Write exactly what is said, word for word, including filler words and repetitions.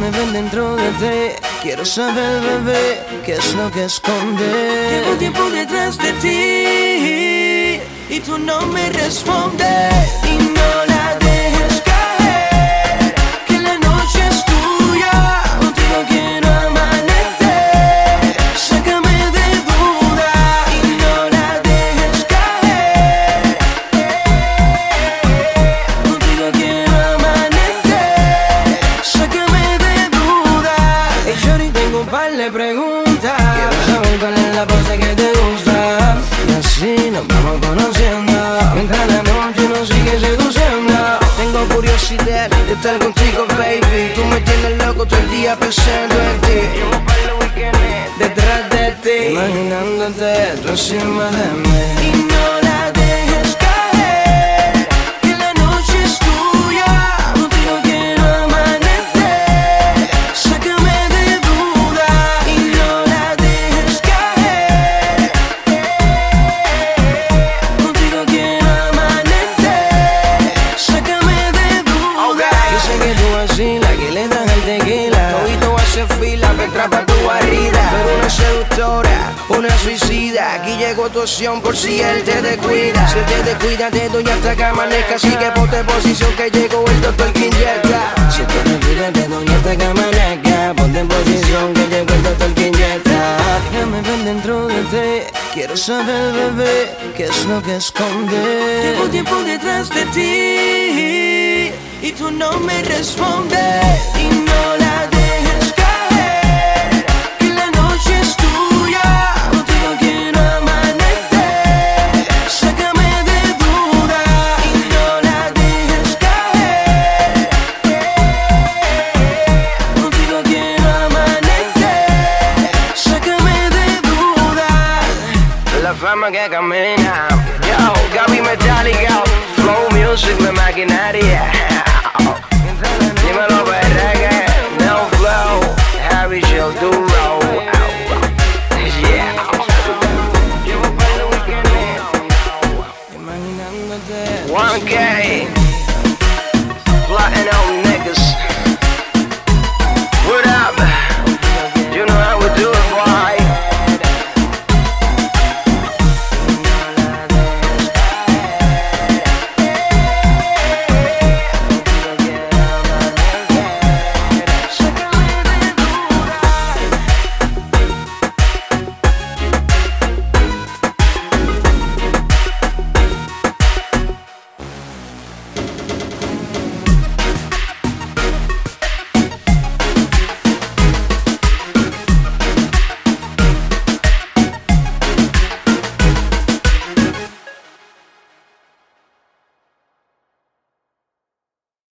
Déjame ver dentro de ti. Quiero saber, bebé, qué es lo que escondes. Llevo tiempo detrás de ti y tú no me respondes. Y no la dejes caer, que la noche es tuya. Contigo quiero amanecer. Sácame de duda y no la dejes caer. Contigo quiero amanecer. Sácame de duda. Hey shorty, tengo un par de preguntas. Quiero saber cuál es la pose que te gusta. Y así nos vamos conociendo. Mientras la noche nos sigue seduciendo. Tengo curiosidad de estar contigo, baby. Tú me tienes loco todo el día pensando en ti. Llevo par de weekends detrás de ti, imaginándote tú encima de mí. Y no la dejes caer, que la noche es tuya. Contigo quiero amanecer. Sácame de duda y no la dejes caer. Contigo quiero amanecer. Sácame de duda. Okay. Yo sé que tú vacilas, que le das el tequila. Todito hace fila, me atrapa tu barrida. Pero una seductora, una suicida. Aquí llegó tu opción por si él te descuida. Si él te descuida, te doy hasta que amanezca. Así que ponte en posición que llegó el doctor que inyecta. Si te descuida, te doy hasta que amanezca. Ponte en posición que llegó el doctor que inyecta. Déjame ver dentro de ti. Quiero saber, bebé, qué es lo que escondes. Llevo tiempo detrás de ti y tú no me respondes. Y no la dejes caer, que la noche es tuya. Contigo quiero amanecer. Sácame de duda y no la dejes caer. Contigo quiero amanecer. Sácame de duda. La fama que camina. Yo, Gaby Metallica. Flow Music, mi maquinaria. Dímelo, perra, que no flow. Harry Sheldon.